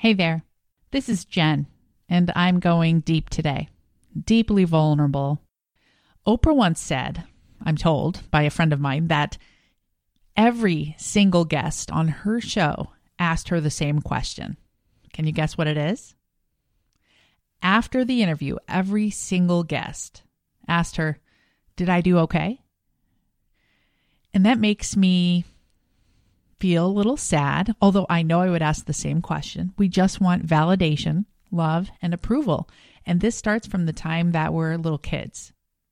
Hey there, this is Jen, and I'm going deep today. Deeply vulnerable. Oprah once said, I'm told by a friend of mine, that every single guest on her show asked her the same question. Can you guess what it is? After the interview, every single guest asked her, did I do okay? And that makes me feel a little sad, although I know I would ask the same question. We just want validation, love, and approval. And this starts from the time that we're little kids.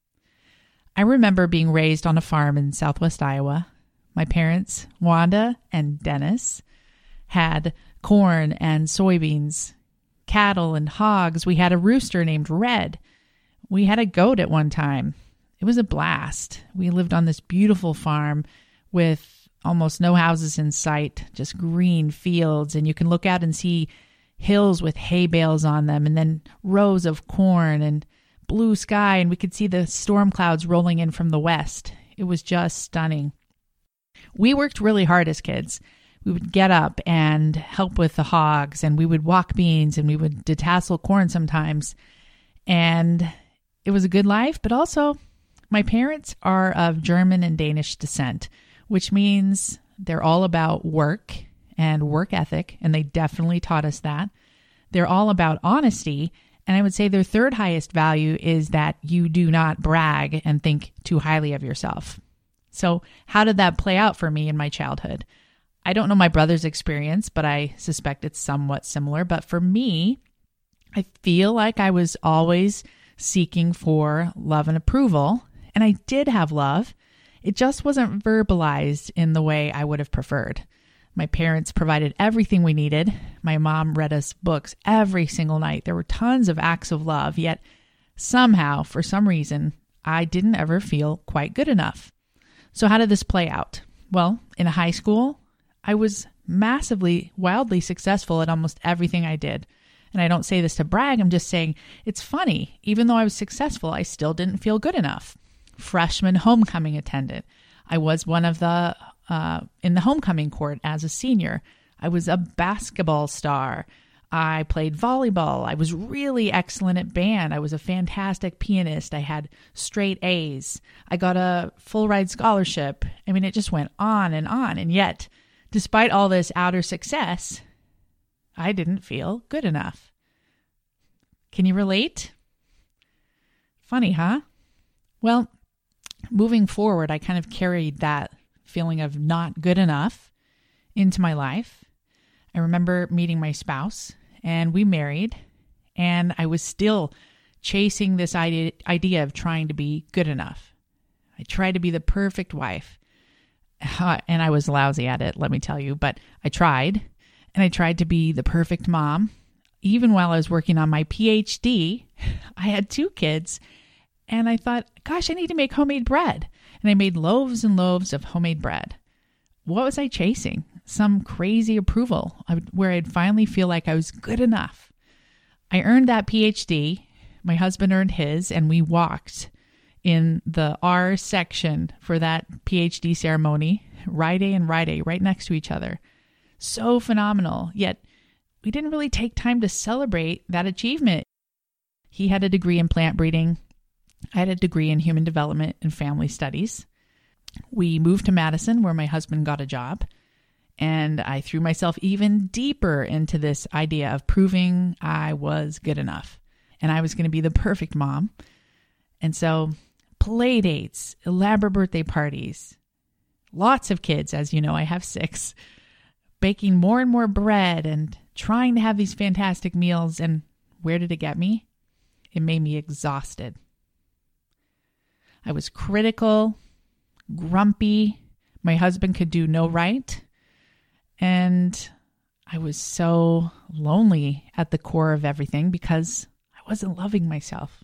I remember being raised on a farm in southwest Iowa. My parents, Wanda and Dennis, had corn and soybeans, cattle and hogs. We had a rooster named Red. We had a goat at one time. It was a blast. We lived on this beautiful farm with almost no houses in sight, just green fields. And you can look out and see hills with hay bales on them, and then rows of corn and blue sky. And we could see the storm clouds rolling in from the west. It was just stunning. We worked really hard as kids. We would get up and help with the hogs, and we would walk beans, and we would detassel corn sometimes. And it was a good life, but also my parents are of German and Danish descent, which means they're all about work and work ethic, and they definitely taught us that. They're all about honesty, and I would say their third highest value is that you do not brag and think too highly of yourself. So how did that play out for me in my childhood? I don't know my brother's experience, but I suspect it's somewhat similar. But for me, I feel like I was always seeking for love and approval, and I did have love. It just wasn't verbalized in the way I would have preferred. My parents provided everything we needed. My mom read us books every single night. There were tons of acts of love, yet somehow, for some reason, I didn't ever feel quite good enough. So how did this play out? Well, in high school, I was massively, wildly successful at almost everything I did. And I don't say this to brag. I'm just saying it's funny. Even though I was successful, I still didn't feel good enough. Freshman homecoming attendant. I was one of the in the homecoming court as a senior. I was a basketball star. I played volleyball. I was really excellent at band. I was a fantastic pianist. I had straight A's. I got a full ride scholarship. I mean, it just went on. And yet, despite all this outer success, I didn't feel good enough. Can you relate? Funny, huh? Well, moving forward, I kind of carried that feeling of not good enough into my life. I remember meeting my spouse, and we married, and I was still chasing this idea of trying to be good enough. I tried to be the perfect wife, and I was lousy at it, let me tell you, but I tried, and I tried to be the perfect mom. Even while I was working on my PhD, I had 2 kids, and I thought, gosh, I need to make homemade bread. And I made loaves and loaves of homemade bread. What was I chasing? Some crazy approval where I'd finally feel like I was good enough. I earned that PhD. My husband earned his, and we walked in the R section for that PhD ceremony, Rite A and Rite A, right next to each other. So phenomenal. Yet we didn't really take time to celebrate that achievement. He had a degree in plant breeding. I had a degree in human development and family studies. We moved to Madison, where my husband got a job, and I threw myself even deeper into this idea of proving I was good enough, and I was going to be the perfect mom. And so play dates, elaborate birthday parties, lots of kids, as you know, I have 6, baking more and more bread and trying to have these fantastic meals. And where did it get me? It made me exhausted. I was critical, grumpy. My husband could do no right. And I was so lonely at the core of everything because I wasn't loving myself.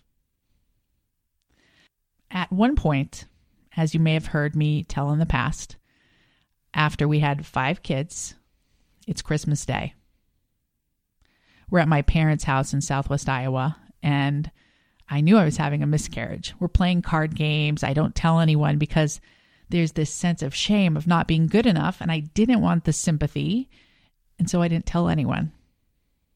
At one point, as you may have heard me tell in the past, after we had 5 kids, it's Christmas Day. We're at my parents' house in southwest Iowa, and I knew I was having a miscarriage. We're playing card games. I don't tell anyone because there's this sense of shame of not being good enough, and I didn't want the sympathy, and so I didn't tell anyone.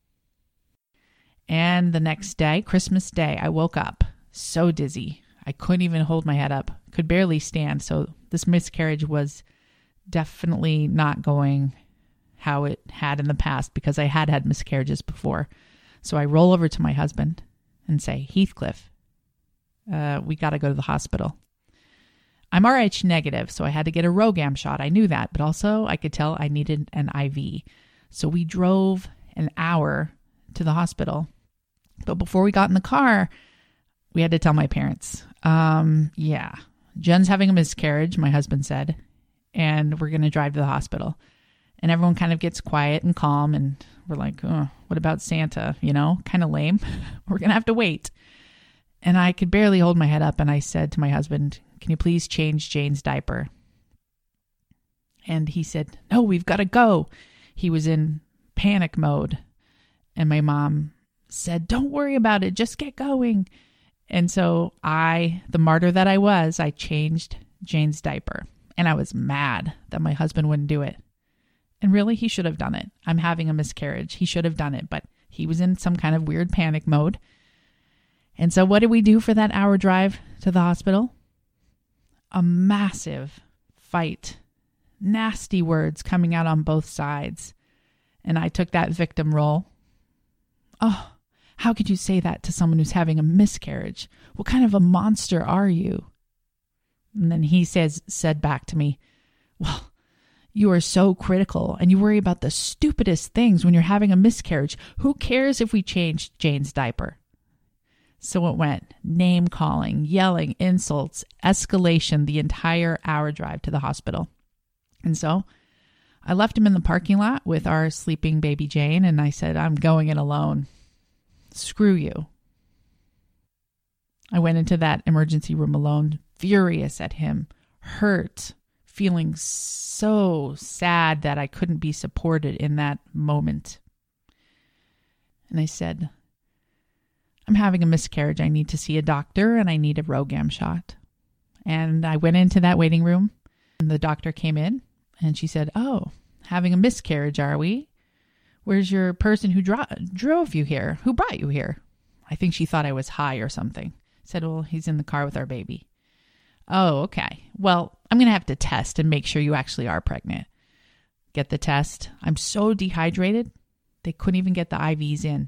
And the next day, Christmas Day, I woke up so dizzy. I couldn't even hold my head up, could barely stand. So this miscarriage was definitely not going how it had in the past, because I had had miscarriages before. So I roll over to my husband and say, Heathcliff, we got to go to the hospital. I'm Rh negative, so I had to get a RhoGAM shot. I knew that, but also I could tell I needed an IV. So we drove an hour to the hospital. But before we got in the car, we had to tell my parents. Jen's having a miscarriage, my husband said, and we're going to drive to the hospital. And everyone kind of gets quiet and calm, and we're like, oh, what about Santa? Kind of lame. We're going to have to wait. And I could barely hold my head up, and I said to my husband, can you please change Jane's diaper? And he said, no, we've got to go. He was in panic mode. And my mom said, don't worry about it. Just get going. And so I, the martyr that I was, I changed Jane's diaper. And I was mad that my husband wouldn't do it. And really, he should have done it. I'm having a miscarriage. He should have done it. But he was in some kind of weird panic mode. And so what did we do for that hour drive to the hospital? A massive fight. Nasty words coming out on both sides. And I took that victim role. Oh, how could you say that to someone who's having a miscarriage? What kind of a monster are you? And then he said back to me, well, you are so critical and you worry about the stupidest things when you're having a miscarriage. Who cares if we changed Jane's diaper? So it went name calling, yelling, insults, escalation the entire hour drive to the hospital. And so I left him in the parking lot with our sleeping baby Jane, and I said, I'm going in alone. Screw you. I went into that emergency room alone, furious at him, hurt, feeling so sad that I couldn't be supported in that moment. And I said, I'm having a miscarriage. I need to see a doctor and I need a RhoGAM shot. And I went into that waiting room and the doctor came in and she said, oh, having a miscarriage, are we? Where's your person who drove you here? Who brought you here? I think she thought I was high or something. Said, well, he's in the car with our baby. Oh, okay. Well, I'm going to have to test and make sure you actually are pregnant. Get the test. I'm so dehydrated, they couldn't even get the IVs in.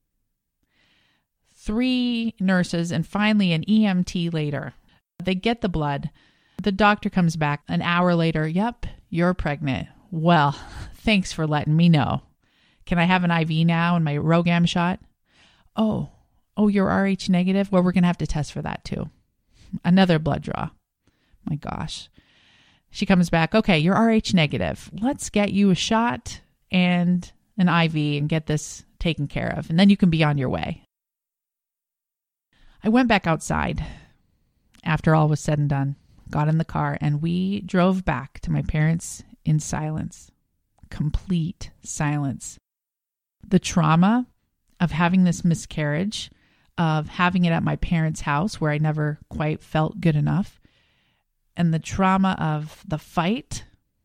3 nurses and finally an EMT later. They get the blood. The doctor comes back an hour later. Yep, you're pregnant. Well, thanks for letting me know. Can I have an IV now and my RhoGAM shot? Oh, you're Rh negative? Well, we're going to have to test for that too. Another blood draw. My gosh. She comes back. Okay, you're Rh negative. Let's get you a shot and an IV and get this taken care of. And then you can be on your way. I went back outside after all was said and done, got in the car, and we drove back to my parents in silence. Complete silence. The trauma of having this miscarriage, of having it at my parents' house where I never quite felt good enough, and the trauma of the fight,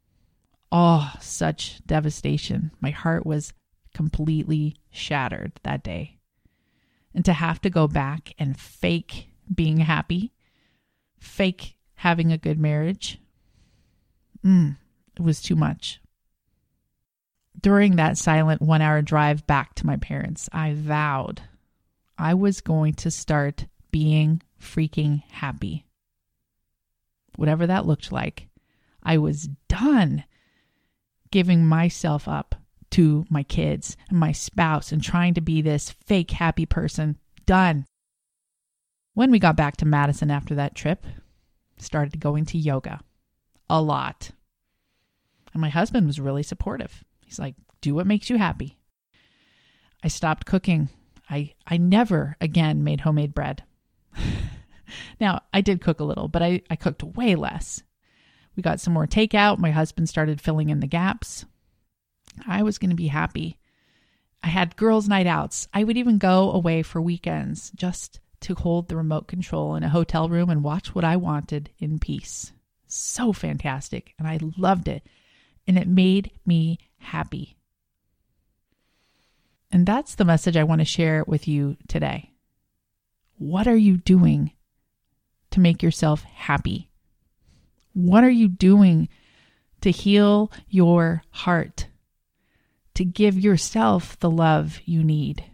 such devastation. My heart was completely shattered that day. And to have to go back and fake being happy, fake having a good marriage, it was too much. During that silent 1-hour drive back to my parents, I vowed I was going to start being freaking happy. Whatever that looked like, I was done giving myself up to my kids and my spouse and trying to be this fake happy person. Done. When we got back to Madison after that trip, started going to yoga a lot. And my husband was really supportive. He's like, do what makes you happy. I stopped cooking. I never again made homemade bread. Now, I did cook a little, but I cooked way less. We got some more takeout. My husband started filling in the gaps. I was going to be happy. I had girls' night outs. I would even go away for weekends just to hold the remote control in a hotel room and watch what I wanted in peace. So fantastic. And I loved it. And it made me happy. And that's the message I want to share with you today. What are you doing to make yourself happy? What are you doing to heal your heart, to give yourself the love you need?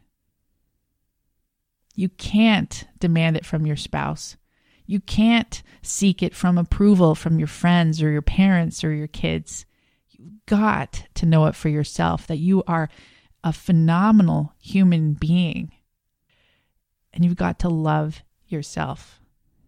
You can't demand it from your spouse. You can't seek it from approval from your friends or your parents or your kids. You've got to know it for yourself, that you are a phenomenal human being. And you've got to love yourself.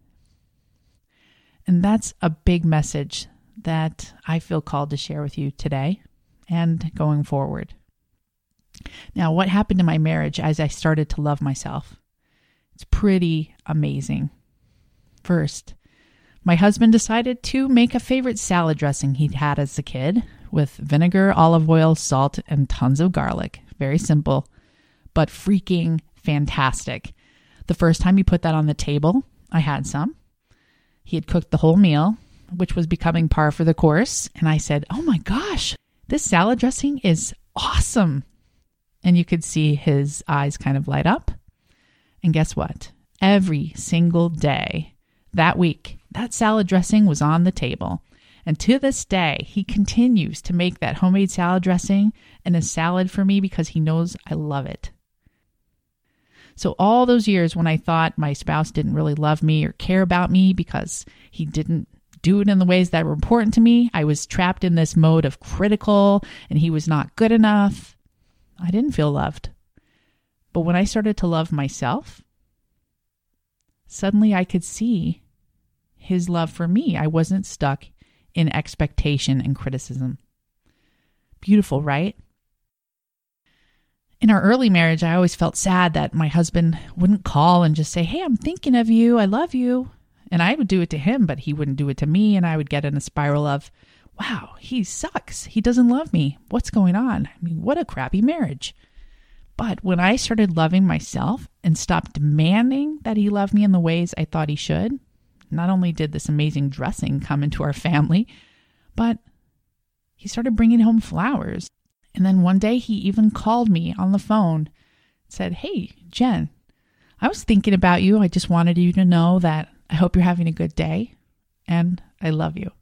And that's a big message that I feel called to share with you today and going forward. Now, what happened in my marriage as I started to love myself? It's pretty amazing. First, my husband decided to make a favorite salad dressing he'd had as a kid with vinegar, olive oil, salt, and tons of garlic. Very simple, but freaking fantastic. The first time he put that on the table, I had some. He had cooked the whole meal, which was becoming par for the course. And I said, "Oh my gosh, this salad dressing is awesome." And you could see his eyes kind of light up. And guess what? Every single day that week, that salad dressing was on the table. And to this day, he continues to make that homemade salad dressing and a salad for me because he knows I love it. So all those years when I thought my spouse didn't really love me or care about me because he didn't do it in the ways that were important to me, I was trapped in this mode of critical and he was not good enough. I didn't feel loved. But when I started to love myself, suddenly I could see his love for me. I wasn't stuck in expectation and criticism. Beautiful, right? In our early marriage, I always felt sad that my husband wouldn't call and just say, "Hey, I'm thinking of you. I love you." And I would do it to him, but he wouldn't do it to me. And I would get in a spiral of, wow, he sucks. He doesn't love me. What's going on? I mean, what a crappy marriage. But when I started loving myself and stopped demanding that he love me in the ways I thought he should, not only did this amazing dressing come into our family, but he started bringing home flowers. And then one day he even called me on the phone, said, "Hey, Jen, I was thinking about you. I just wanted you to know that I hope you're having a good day and I love you."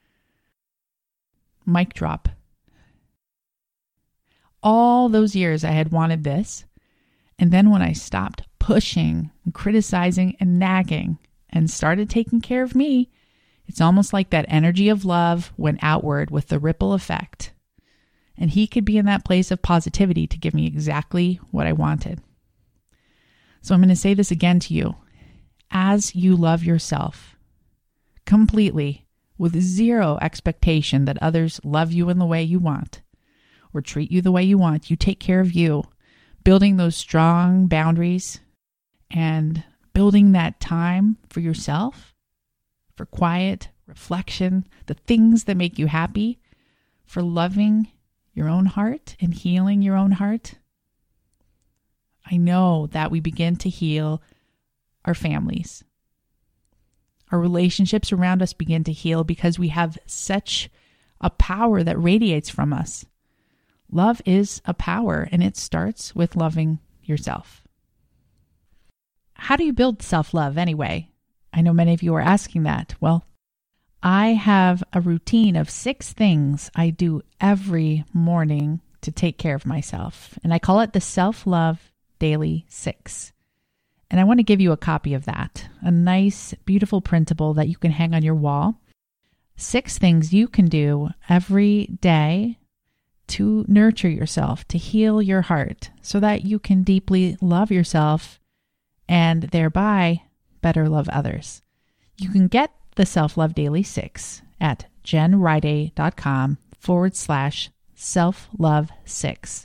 Mic drop. All those years I had wanted this. And then when I stopped pushing and criticizing and nagging and started taking care of me, it's almost like that energy of love went outward with the ripple effect. And he could be in that place of positivity to give me exactly what I wanted. So I'm going to say this again to you. As you love yourself completely, with zero expectation that others love you in the way you want or treat you the way you want, you take care of you, building those strong boundaries and building that time for yourself, for quiet reflection, the things that make you happy, for loving your own heart and healing your own heart. I know that we begin to heal our families. Our relationships around us begin to heal because we have such a power that radiates from us. Love is a power, and it starts with loving yourself. How do you build self-love anyway? I know many of you are asking that. Well, I have a routine of 6 things I do every morning to take care of myself, and I call it the Self-Love Daily 6. And I want to give you a copy of that, a nice, beautiful printable that you can hang on your wall. 6 things you can do every day to nurture yourself, to heal your heart, so that you can deeply love yourself and thereby better love others. You can get the Self-Love Daily 6 at jenriday.com/self-love6.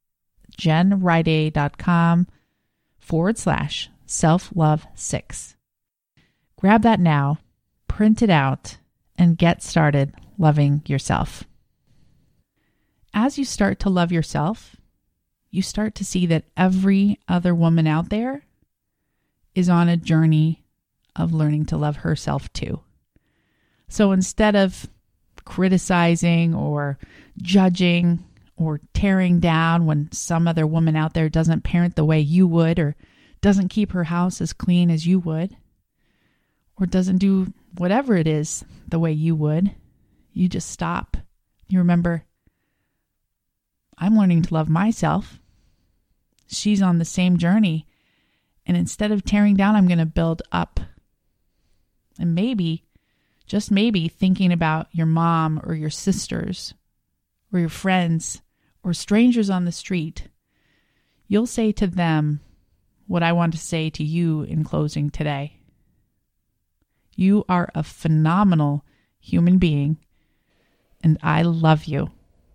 jenriday.com/self-love6. Grab that now, print it out, and get started loving yourself. As you start to love yourself, you start to see that every other woman out there is on a journey of learning to love herself too. So instead of criticizing or judging or tearing down when some other woman out there doesn't parent the way you would, or doesn't keep her house as clean as you would, or doesn't do whatever it is the way you would, you just stop. You remember, I'm learning to love myself. She's on the same journey. And instead of tearing down, I'm going to build up. And maybe, just maybe, thinking about your mom or your sisters or your friends or strangers on the street, you'll say to them what I want to say to you in closing today. You are a phenomenal human being, and I love you.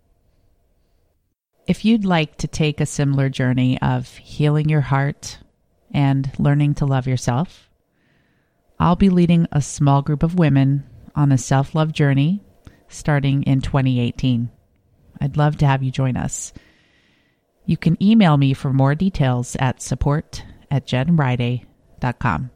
If you'd like to take a similar journey of healing your heart and learning to love yourself, I'll be leading a small group of women on a self-love journey starting in 2018. I'd love to have you join us. You can email me for more details at support@jenriday.com.